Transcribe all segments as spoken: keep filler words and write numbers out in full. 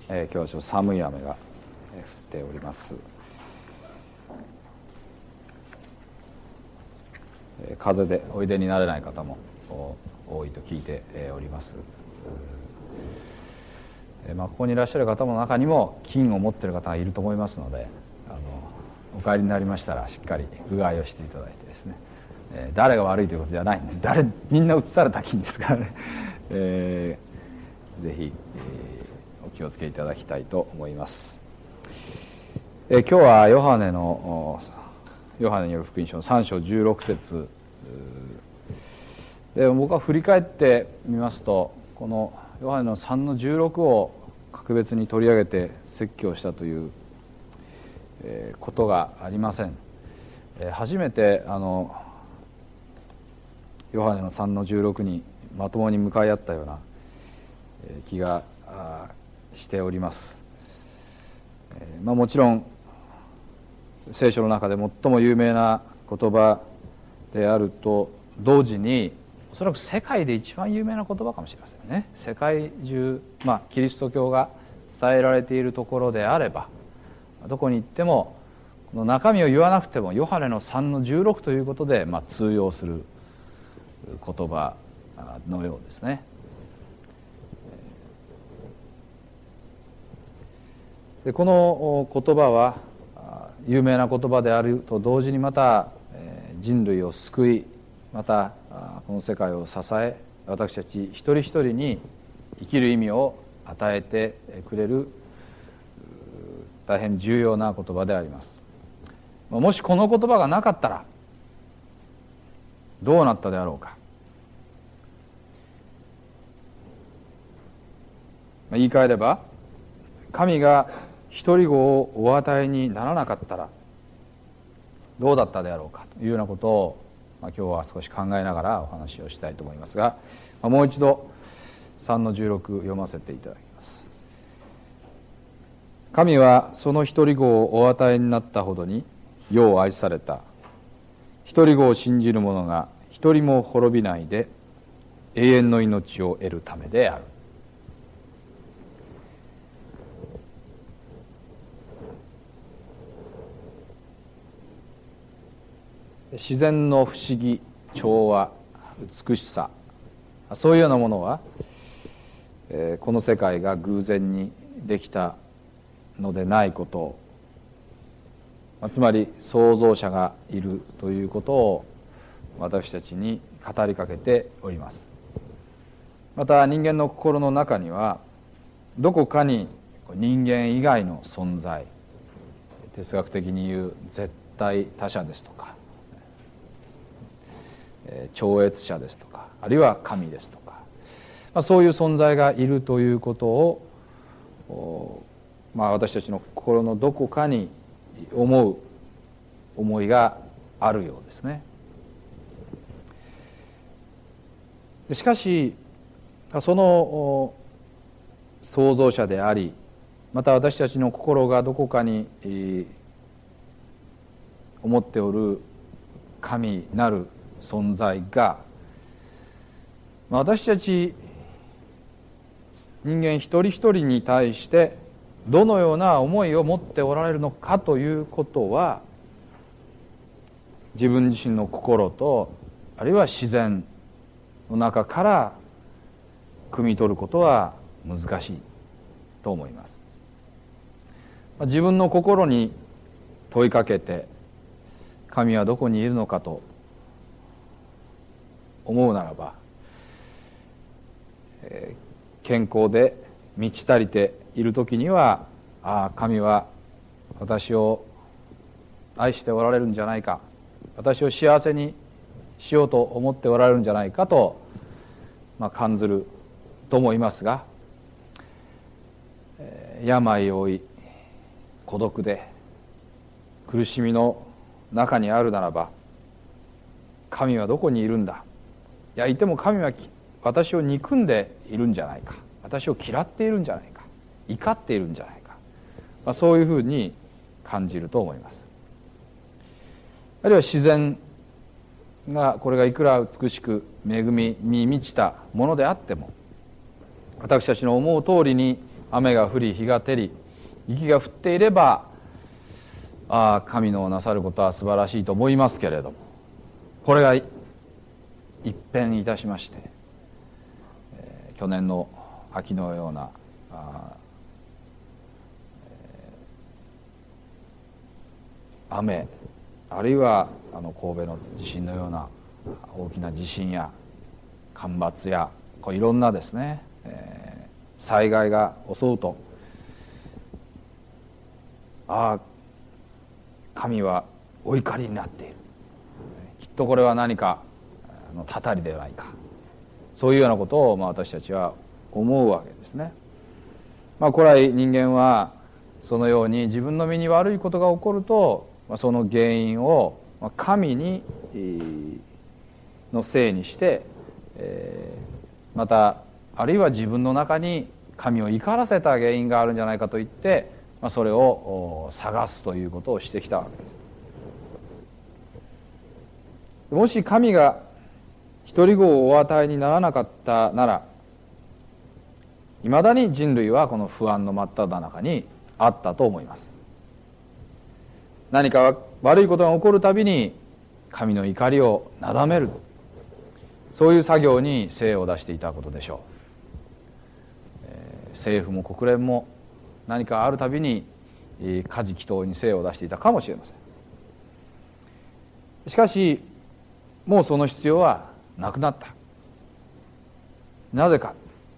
えー、今日はちょっと寒い雨が降っております。えー、風邪でおいでになれない方も多いと聞いております。えーまあ、ここにいらっしゃる方の中にも菌を持っている方がいると思いますので、あのお帰りになりましたらしっかりうがいをしていただいてですね、えー、誰が悪いということじゃないんです。誰みんな移された菌ですからね、えー、ぜひ、えーお気をつけいただきたいと思います。え今日はヨハネのヨハネによる福音書のさん章じゅうろく節で、僕は振り返ってみますと、このヨハネのさんのじゅうろくを格別に取り上げて説教したということがありません。初めてあのヨハネのさんのじゅうろくにまともに向かい合ったような気がしております。えーまあ、もちろん聖書の中で最も有名な言葉であると同時に、おそらく世界で一番有名な言葉かもしれませんね。世界中、まあ、キリスト教が伝えられているところであれば、どこに行ってもこの中身を言わなくてもヨハネのさんのじゅうろくということで、まあ、通用する言葉のようですね。でこの言葉は有名な言葉であると同時に、また人類を救い、またこの世界を支え、私たち一人一人に生きる意味を与えてくれる大変重要な言葉であります。もしこの言葉がなかったらどうなったであろうか。言い換えれば、神が一人子をお与えにならなかったらどうだったであろうかというようなことを、まあ、今日は少し考えながらお話をしたいと思いますが、まあ、もう一度さんのじゅうろく読ませていただきます。神はその一人子をお与えになったほどに世を愛された。一人子を信じる者が一人も滅びないで永遠の命を得るためである。自然の不思議、調和、美しさ、そういうようなものは、えー、この世界が偶然にできたのでないことを、つまり創造者がいるということを私たちに語りかけております。また人間の心の中にはどこかに人間以外の存在、哲学的に言う絶対他者ですとか超越者ですとか、あるいは神ですとか、まあ、そういう存在がいるということを、まあ、私たちの心のどこかに思う思いがあるようですね。しかしその創造者であり、また私たちの心がどこかに思っておる神なる存在が、私たち人間一人一人に対してどのような思いを持っておられるのかということは、自分自身の心とあるいは自然の中から汲み取ることは難しいと思います。自分の心に問いかけて神はどこにいるのかと思うならば、えー、健康で満ち足りている時には、ああ神は私を愛しておられるんじゃないか、私を幸せにしようと思っておられるんじゃないかと、まあ、感ずると思いますが、えー、病を負い孤独で苦しみの中にあるならば、神はどこにいるんだ、いやいても神は私を憎んでいるんじゃないか、私を嫌っているんじゃないか、怒っているんじゃないか、まあ、そういうふうに感じると思います。あるいは自然がこれがいくら美しく恵みに満ちたものであっても、私たちの思う通りに雨が降り日が照り雪が降っていれば、ああ神のなさることは素晴らしいと思いますけれども、これが一変いたしまして、えー、去年の秋のようなあ、えー、雨あるいはあの神戸の地震のような大きな地震や干ばつやこういろんなですね、えー、災害が襲うと、ああ神はお怒りになっている、きっとこれは何かのたたりではないか、そういうようなことを、まあ、私たちは思うわけですね。まあ、古来人間はそのように自分の身に悪いことが起こると、まあ、その原因を神にのせいにして、えー、またあるいは自分の中に神を怒らせた原因があるんじゃないかと言って、まあ、それを探すということをしてきたわけです。もし神が独り子をお与えにならなかったなら、いまだに人類はこの不安の真っ只中にあったと思います。何か悪いことが起こるたびに神の怒りをなだめる、そういう作業に精を出していたことでしょう。えー、政府も国連も何かあるたびに家事祈祷に精を出していたかもしれません。しかしもうその必要はなくなった。なぜか。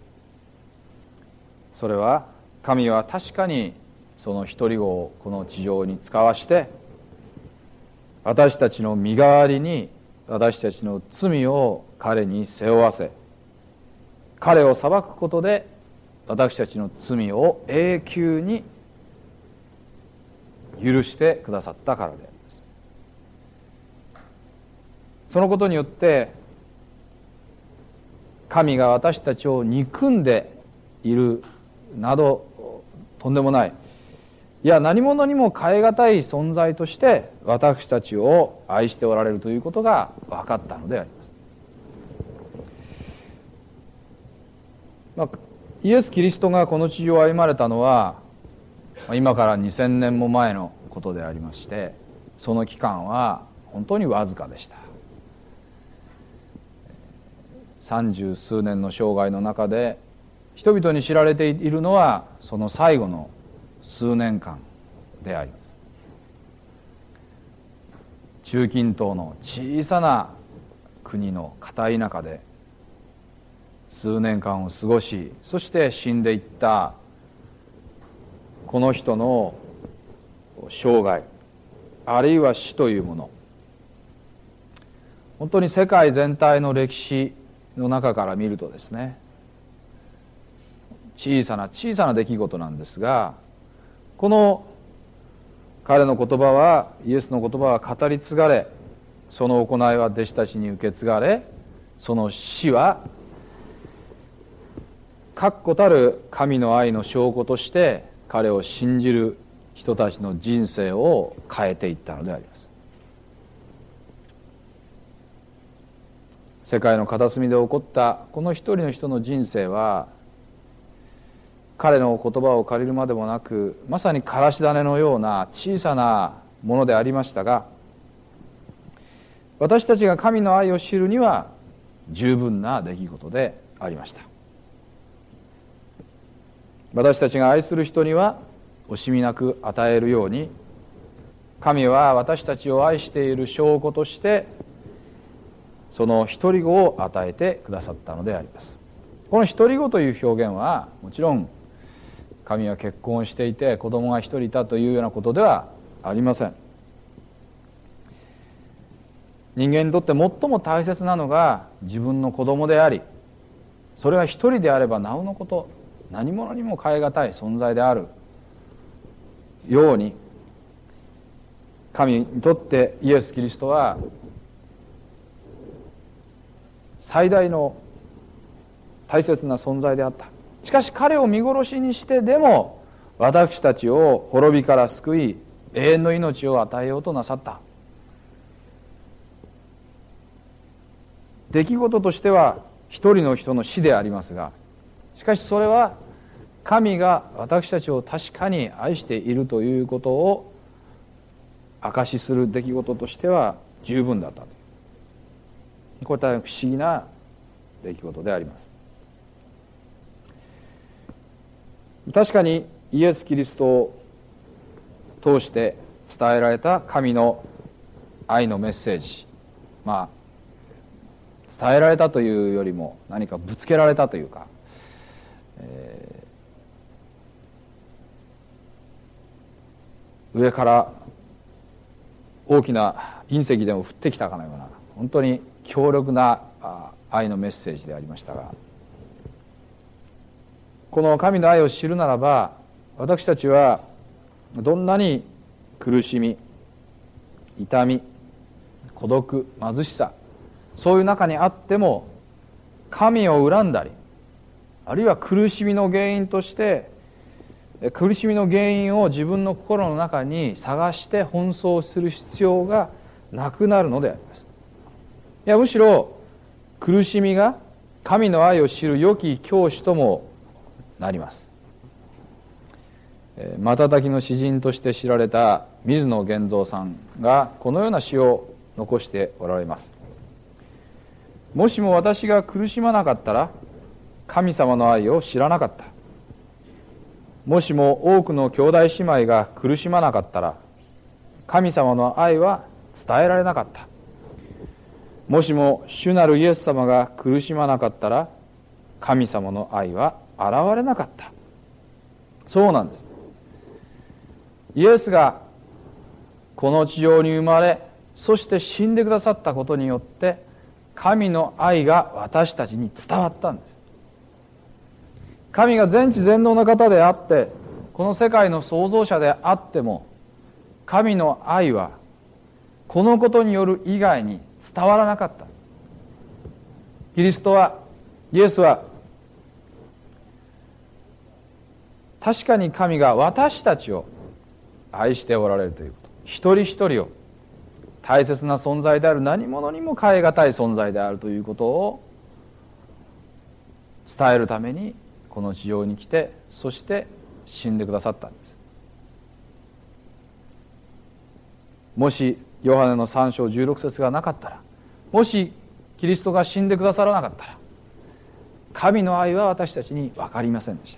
それは神は確かにその独り子をこの地上に使わして、私たちの身代わりに私たちの罪を彼に背負わせ、彼を裁くことで私たちの罪を永久に許してくださったからであります。そのことによって神が私たちを憎んでいるなどとんでもない、いや何者にも代え難い存在として私たちを愛しておられるということが分かったのであります。まあ、イエス・キリストがこの地上を歩まれたのは今からにせんねんも前のことでありまして、その期間は本当にわずかでした。三十数年の生涯の中で人々に知られているのはその最後の数年間であります。中近東の小さな国の片田舎で数年間を過ごし、そして死んでいったこの人の生涯、あるいは死というもの、本当に世界全体の歴史の中から見るとですね、小さな小さな出来事なんですが、この彼の言葉は、イエスの言葉は語り継がれ、その行いは弟子たちに受け継がれ、その死は確固たる神の愛の証拠として彼を信じる人たちの人生を変えていったのであります。世界の片隅で起こったこの一人の人の人生は、彼の言葉を借りるまでもなく、まさにからし種のような小さなものでありましたが、私たちが神の愛を知るには十分な出来事でありました。私たちが愛する人には惜しみなく与えるように、神は私たちを愛している証拠としてその独り子を与えてくださったのであります。この独り子という表現はもちろん神は結婚していて子供が一人いたというようなことではありません。人間にとって最も大切なのが自分の子供であり、それが一人であればなおのこと、何者にも代え難い存在であるように、神にとってイエス・キリストは最大の大切な存在であった。しかし彼を見殺しにしてでも私たちを滅びから救い、永遠の命を与えようとなさった。出来事としては一人の人の死でありますが、しかしそれは神が私たちを確かに愛しているということを証しする出来事としては十分だったと。これは不思議な出来事であります。確かにイエス・キリストを通して伝えられた神の愛のメッセージ、まあ伝えられたというよりも何かぶつけられたというか、えー、上から大きな隕石でも降ってきたかのような本当に強力な愛のメッセージでありましたが、この神の愛を知るならば、私たちはどんなに苦しみ、痛み、孤独、貧しさ、そういう中にあっても神を恨んだり、あるいは苦しみの原因として苦しみの原因を自分の心の中に探して奔走する必要がなくなるのであります。いや、むしろ苦しみが神の愛を知る良き教師ともなります。瞬きの詩人として知られた水野源三さんがこのような詩を残しておられます。もしも私が苦しまなかったら神様の愛を知らなかった。もしも多くの兄弟姉妹が苦しまなかったら神様の愛は伝えられなかった。もしも主なるイエス様が苦しまなかったら神様の愛は現れなかった。そうなんです。イエスがこの地上に生まれ、そして死んでくださったことによって神の愛が私たちに伝わったんです。神が全知全能な方であってこの世界の創造者であっても、神の愛はこのことによる以外に伝わらなかった。キリストは、イエスは確かに神が私たちを愛しておられるということ、一人一人を大切な存在である、何者にも代え難い存在であるということを伝えるためにこの地上に来て、そして死んでくださったんです。もしヨハネのさん章じゅうろく節がなかったら、もしキリストが死んでくださらなかったら、神の愛は私たちに分かりませんでした。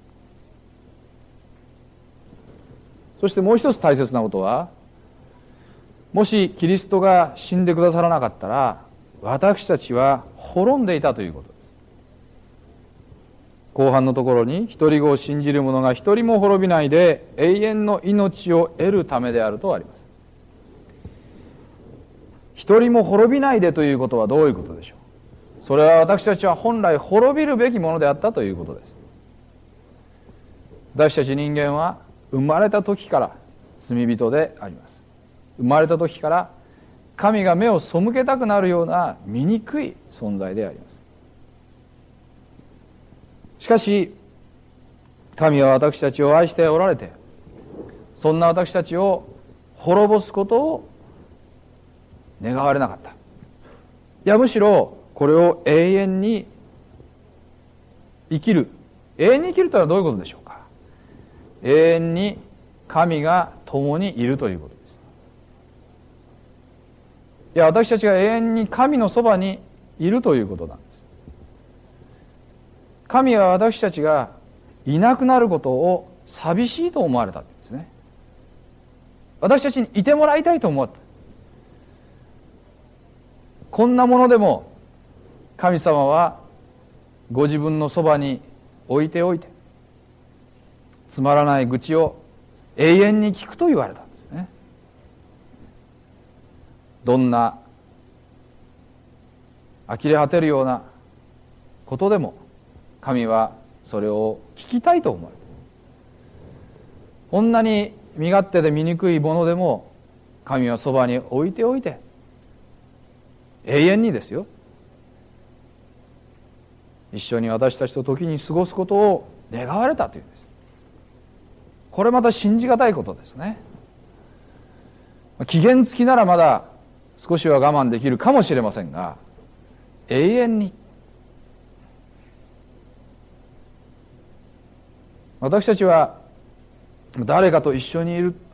そしてもう一つ大切なことは、もしキリストが死んでくださらなかったら私たちは滅んでいたということです。後半のところに、一人子を信じる者が一人も滅びないで永遠の命を得るためであるとあります。一人も滅びないでということはどういうことでしょう。それは私たちは本来滅びるべきものであったということです。私たち人間は生まれた時から罪人であります。生まれた時から神が目を背けたくなるような醜い存在であります。しかし神は私たちを愛しておられて、そんな私たちを滅ぼすことを願われなかった。いや、むしろこれを永遠に生きる、永遠に生きるというのはどういうことでしょうか。永遠に神が共にいるということです。いや、私たちが永遠に神のそばにいるということなんです。神は私たちがいなくなることを寂しいと思われたんですね。私たちにいてもらいたいと思った。こんなものでも神様はご自分のそばに置いておいて、つまらない愚痴を永遠に聞くと言われたんですね。どんな呆れ果てるようなことでも神はそれを聞きたいと思われた。こんなに身勝手で醜いものでも神はそばに置いておいて、永遠にですよ、一緒に私たちと時に過ごすことを願われたというんです。これまた信じがたいことですね。期限付きならまだ少しは我慢できるかもしれませんが、永遠に私たちは誰かと一緒にいる、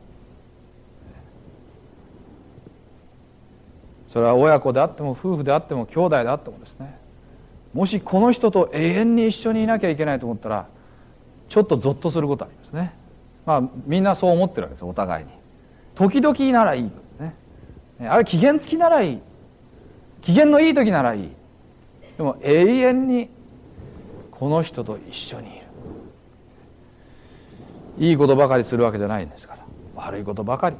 それは親子であっても夫婦であっても兄弟であってもですね、もしこの人と永遠に一緒にいなきゃいけないと思ったらちょっとゾッとすることありますね。まあみんなそう思ってるわけです、お互いに。時々ならいい、ね、あれ期限付きならいい、機嫌のいい時ならいい。でも永遠にこの人と一緒にいる、いいことばかりするわけじゃないんですから、悪いことばかり。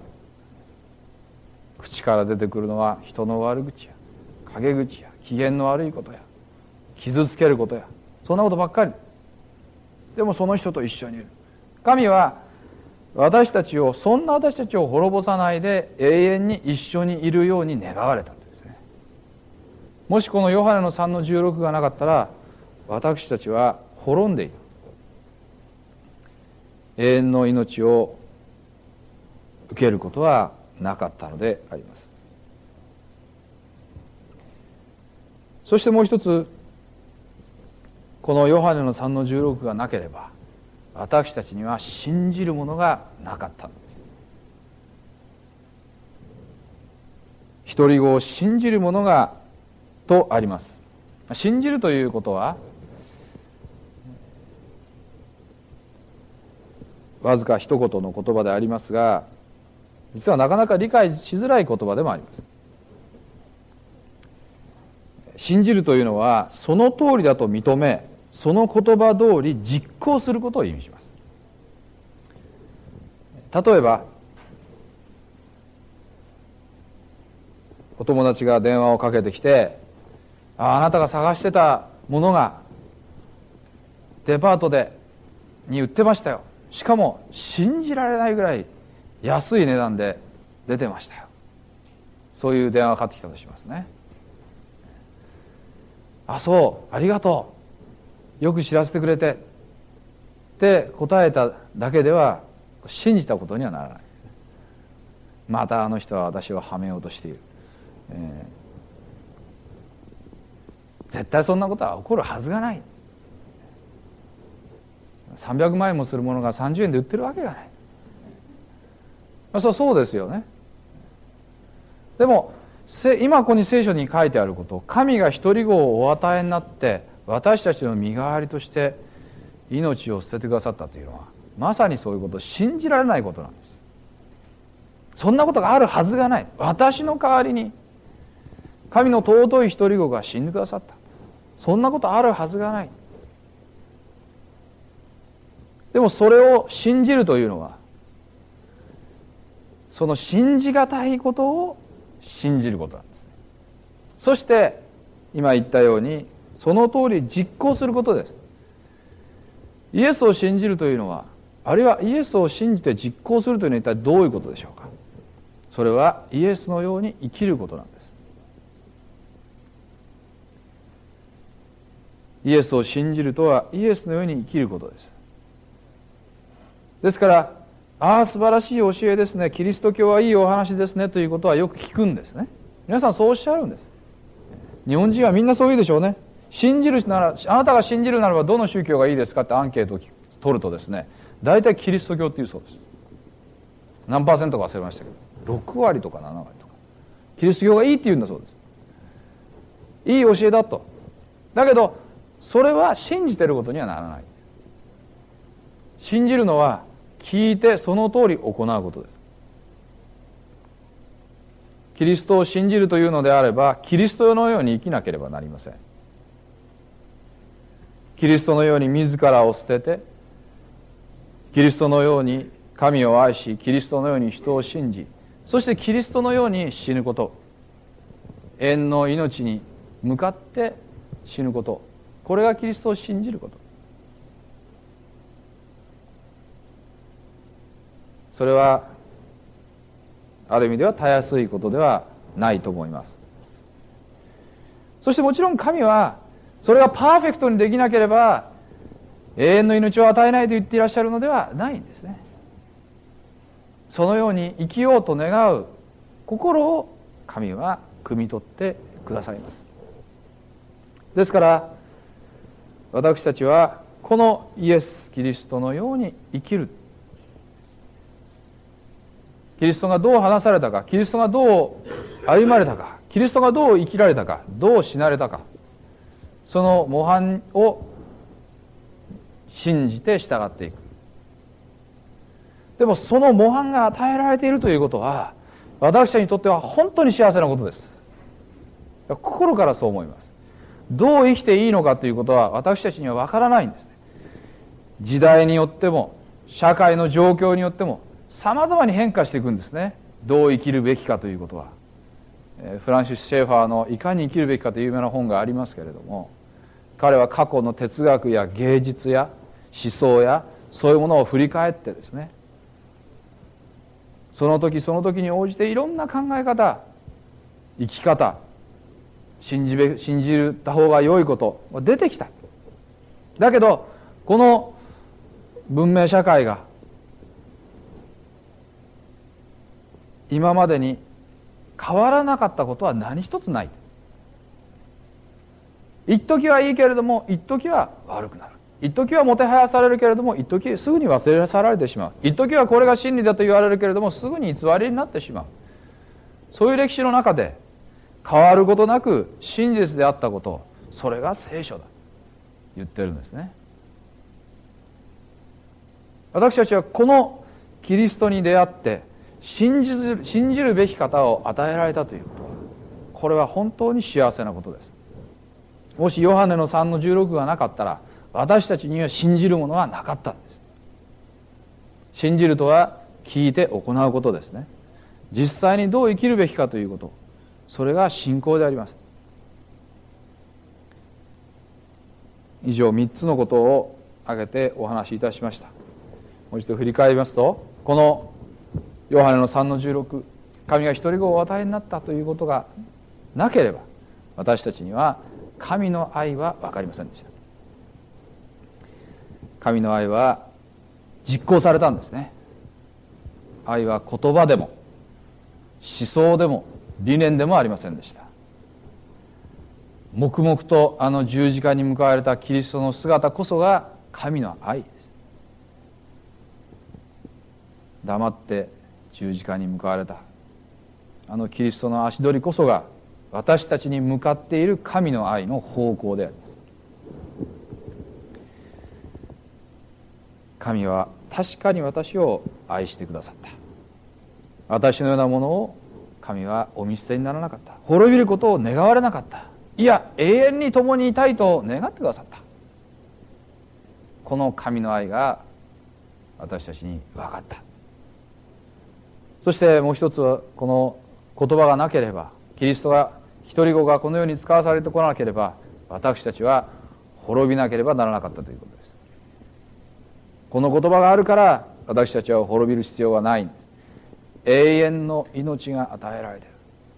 口から出てくるのは人の悪口や陰口や機嫌の悪いことや傷つけることや、そんなことばっかり。でもその人と一緒にいる。神は私たちを、そんな私たちを滅ぼさないで永遠に一緒にいるように願われたんですね。もしこのヨハネのさんのじゅうろくがなかったら私たちは滅んでいる、永遠の命を受けることはなかったのであります。そしてもう一つ、このヨハネのさんのじゅうろくがなければ私たちには信じるものがなかったのです。独り子を信じるものがとあります。信じるということはわずか一言の言葉でありますが、実はなかなか理解しづらい言葉でもあります。信じるというのはその通りだと認め、その言葉通り実行することを意味します。例えばお友達が電話をかけてきて、あ、あなたが探してたものがデパートでに売ってましたよ、しかも信じられないぐらい安い値段で出てましたよ、そういう電話がかかってきたとしますね。あ、そう、ありがとう、よく知らせてくれてって答えただけでは信じたことにはならない。またあの人は私をはめようとしている、えー、絶対そんなことは起こるはずがない。さんびゃくまんえんもするものがさんじゅうえんで売ってるわけがない。まあ、そうそうですよね。でも今ここに聖書に書いてあること、神が独り子をお与えになって私たちの身代わりとして命を捨ててくださったというのはまさにそういうこと、信じられないことなんです。そんなことがあるはずがない。私の代わりに神の尊い独り子が死んでくださった、そんなことあるはずがない。でもそれを信じるというのは、その信じがたいことを信じることなんです。そして今言ったようにその通り実行することです。イエスを信じるというのは、あるいはイエスを信じて実行するというのは一体どういうことでしょうか。それはイエスのように生きることなんです。イエスを信じるとはイエスのように生きることです。ですから、ああ素晴らしい教えですね、キリスト教はいいお話ですねということはよく聞くんですね。皆さんそうおっしゃるんです。日本人はみんなそう言うでしょうね。信じるなら、あなたが信じるならばどの宗教がいいですかってアンケートを取るとですね、大体キリスト教っていうそうです。何パーセントか忘れましたけど、ろくわりとかななわりとかキリスト教がいいって言うんだそうです。いい教えだと。だけどそれは信じてることにはならない。信じるのは聞いてその通り行うことです。キリストを信じるというのであれば、キリストのように生きなければなりません。キリストのように自らを捨てて、キリストのように神を愛し、キリストのように人を信じ、そしてキリストのように死ぬこと、永遠の命に向かって死ぬこと、これがキリストを信じること。それはある意味ではたやすいことではないと思います。そしてもちろん神はそれがパーフェクトにできなければ永遠の命を与えないと言っていらっしゃるのではないんですね。そのように生きようと願う心を神は汲み取ってくださいます。ですから私たちはこのイエス・キリストのように生きる。キリストがどう話されたか、キリストがどう歩まれたか、キリストがどう生きられたか、どう死なれたか、その模範を信じて従っていく。でもその模範が与えられているということは、私たちにとっては本当に幸せなことです。心からそう思います。どう生きていいのかということは私たちには分からないんですね。時代によっても社会の状況によってもさまざまに変化していくんですね。どう生きるべきかということは。フランシス・シェーファーのいかに生きるべきかという有名な本がありますけれども、彼は過去の哲学や芸術や思想やそういうものを振り返ってですね、その時その時に応じていろんな考え方、生き方、信じべ信じた方が良いことが出てきた。だけどこの文明社会が今までに変わらなかったことは何一つない。一時はいいけれども一時は悪くなる。一時はもてはやされるけれども一時すぐに忘れ去られてしまう。一時はこれが真理だと言われるけれどもすぐに偽りになってしまう。そういう歴史の中で変わることなく真実であったこと、それが聖書だ言ってるんですね。私たちはこのキリストに出会って信じる、信じるべき方を与えられたということは、これは本当に幸せなことです。もしヨハネのさんのじゅうろくがなかったら私たちには信じるものはなかったんです。信じるとは聞いて行うことですね。実際にどう生きるべきかということ、それが信仰であります。以上みっつのことを挙げてお話しいたしました。もう一度振り返りますと、このヨハネのさんのじゅうろく、神が一人子をお与えになったということがなければ私たちには神の愛は分かりませんでした。神の愛は実行されたんですね。愛は言葉でも思想でも理念でもありませんでした。黙々とあの十字架に向かわれたキリストの姿こそが神の愛です。黙って十字架に向かわれたあのキリストの足取りこそが私たちに向かっている神の愛の方向であります。神は確かに私を愛してくださった。私のようなものを神はお見捨てにならなかった。滅びることを願われなかった。いや永遠に共にいたいと願ってくださった。この神の愛が私たちに分かった。そしてもう一つは、この言葉がなければ、キリストが一人子がこの世に使わされてこなければ、私たちは滅びなければならなかったということです。この言葉があるから私たちは滅びる必要はない。永遠の命が与えられている。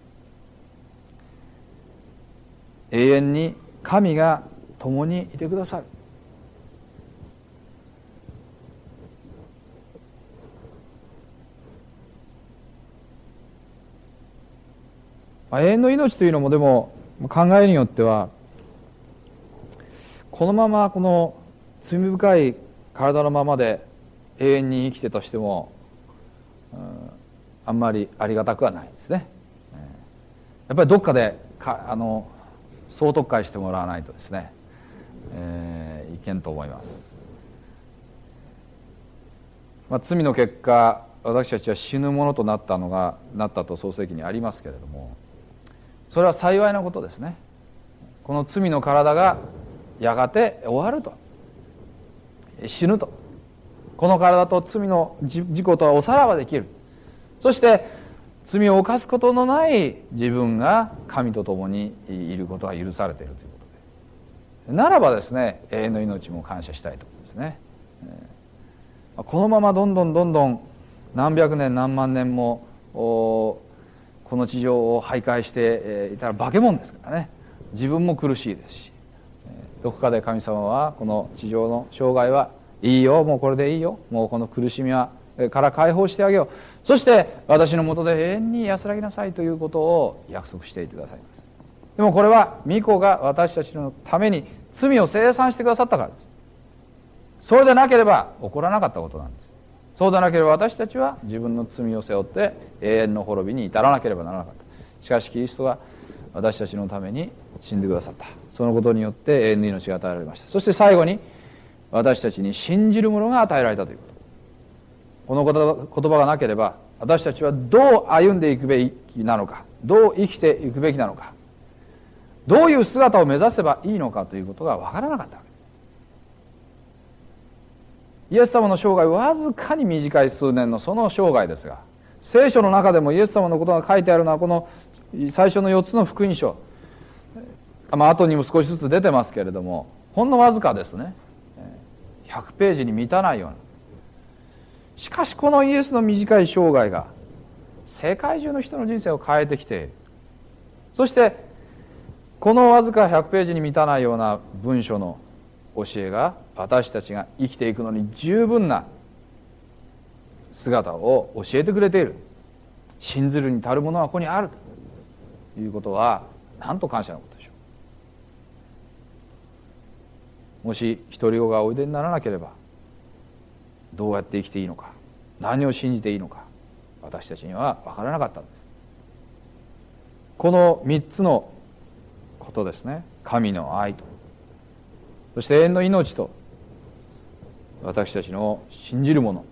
永遠に神が共にいてくださる。永遠の命というのもでも考えによっては、このままこの罪深い体のままで永遠に生きてとしても、うん、あんまりありがたくはないですね。やっぱりどっかでかあの総特会してもらわないとですね、えー、いけんと思います。まあ、罪の結果私たちは死ぬものとなったのがなったと創世記にありますけれども、それは幸いなことですね。この罪の体がやがて終わると、死ぬと、この体と罪の自己とはおさらばできる。そして罪を犯すことのない自分が神と共にいることが許されているということで、ならばですね、永遠の命も感謝したいと思うんですね。このままどんどんどんどん何百年何万年もこの地上を徘徊していたら化け物ですからね。自分も苦しいですし、どこかで神様はこの地上の生涯はいいよ、もうこれでいいよ、もうこの苦しみはから解放してあげよう、そして私のもとで永遠に安らぎなさいということを約束していてくださいます。でもこれは御子が私たちのために罪を清算してくださったからです。 そうでなければ起こらなかったことなんです。そうでなければ私たちは自分の罪を背負って永遠の滅びに至らなければならなかった。しかしキリストは私たちのために死んでくださった。そのことによって永遠の命が与えられました。そして最後に私たちに信じるものが与えられたということ。この言葉がなければ私たちはどう歩んでいくべきなのか、どう生きていくべきなのか、どういう姿を目指せばいいのかということが分からなかったわけです。イエス様の生涯わずかに短い数年のその生涯ですが、聖書の中でもイエス様のことが書いてあるのはこの最初のよっつの福音書、まあ後にも少しずつ出てますけれども、ほんのわずかですね、ひゃくページに満たないような。しかしこのイエスの短い生涯が世界中の人の人生を変えてきている。そしてこのわずかひゃくページに満たないような文書の教えが私たちが生きていくのに十分な姿を教えてくれている。信ずるに足るものはここにあるということはなんと感謝のことでしょう。もし一人子がおいでにならなければどうやって生きていいのか、何を信じていいのか、私たちには分からなかったんです。この三つのことですね。神の愛と、そして永遠の命と、私たちの信じるもの。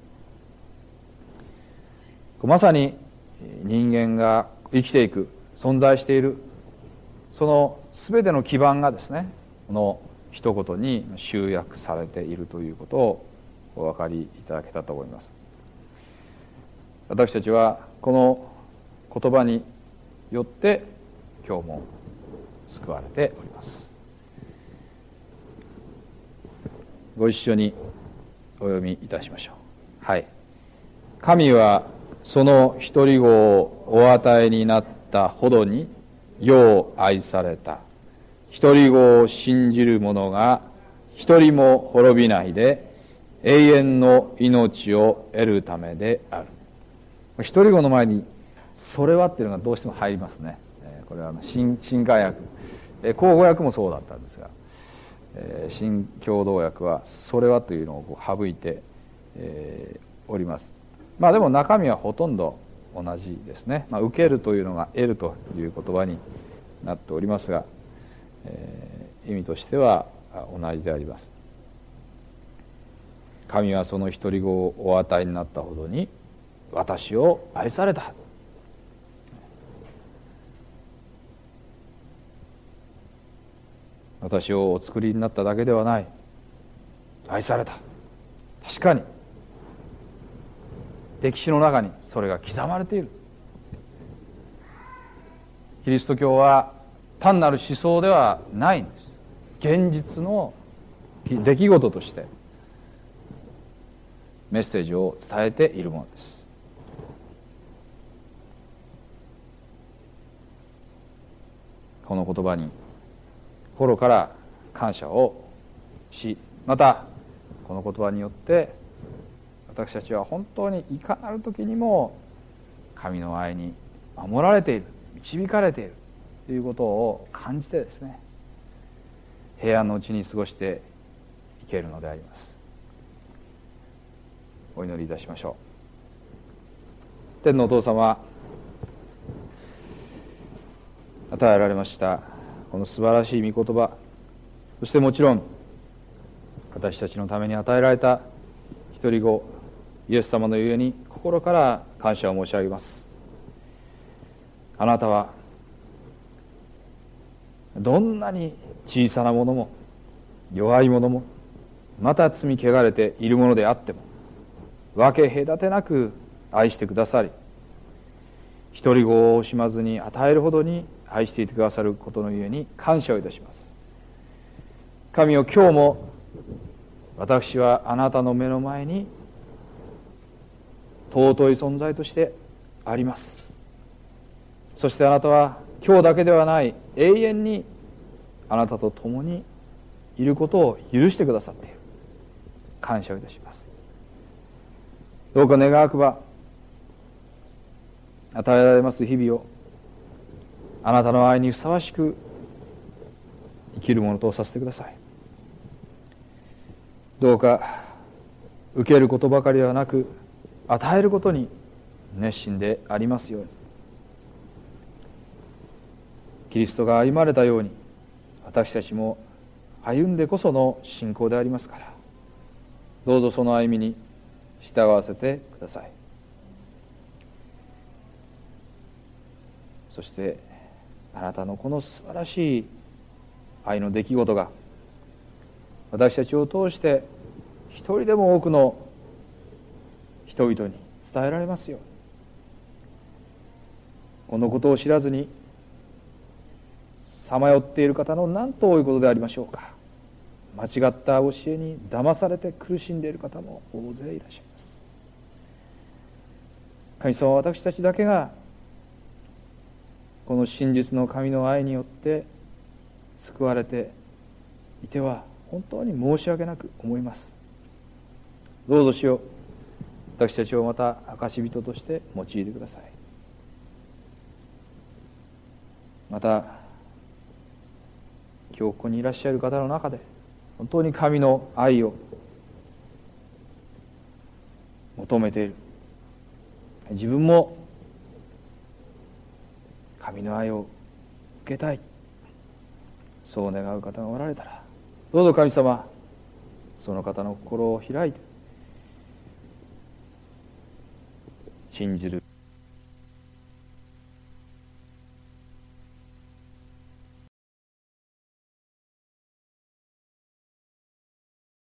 まさに人間が生きていく、存在している、その全ての基盤がですね、この一言に集約されているということをお分かりいただけたと思います。私たちはこの言葉によって今日も救われております。ご一緒にお読みいたしましょう。はい。神はその一人子をお与えになったほどに世を愛された。一人子を信じる者が一人も滅びないで永遠の命を得るためである。一人子の前にそれはっていうのがどうしても入りますね。これは新新海訳、口語訳もそうだったんですが、新共同訳はそれはというのを省いております。まあでも中身はほとんど同じですね。まあ、受けるというのが得るという言葉になっておりますが、えー、意味としては同じであります。神はその一人子をお与えになったほどに私を愛された。私をお作りになっただけではない、愛された。確かに歴史の中にそれが刻まれている。キリスト教は単なる思想ではないんです。現実の出来事としてメッセージを伝えているものです。この言葉に心から感謝をし、またこの言葉によって私たちは本当にいかなる時にも神の愛に守られている、導かれているということを感じてですね、平安のうちに過ごしていけるのであります。お祈りいたしましょう。天のお父様、与えられましたこの素晴らしい御言葉、そしてもちろん私たちのために与えられた一人子イエス様のゆえに心から感謝を申し上げます。あなたはどんなに小さなものも弱いものもまた罪汚れているものであっても分け隔てなく愛してくださり、一人子を惜しまずに与えるほどに愛していてくださることのゆえに感謝をいたします。神よ、今日も私はあなたの目の前に尊い存在としてあります。そしてあなたは今日だけではない永遠にあなたと共にいることを許してくださっている。感謝をいたします。どうか願わくば与えられます日々をあなたの愛にふさわしく生きるものとさせてください。どうか受けることばかりではなく与えることに熱心でありますように。キリストが歩まれたように私たちも歩んでこその信仰でありますから、どうぞその歩みに従わせてください。そしてあなたのこの素晴らしい愛の出来事が私たちを通して一人でも多くの人々に伝えられますように。このことを知らずにさまよっている方のなんと多いことでありましょうか。間違った教えに騙されて苦しんでいる方も大勢いらっしゃいます。神様は私たちだけがこの真実の神の愛によって救われていては本当に申し訳なく思います。どうぞ主よ、私たちをまた証人として用いてください。また今日ここにいらっしゃる方の中で本当に神の愛を求めている、自分も神の愛を受けたい、そう願う方がおられたら、どうぞ神様その方の心を開いて信じる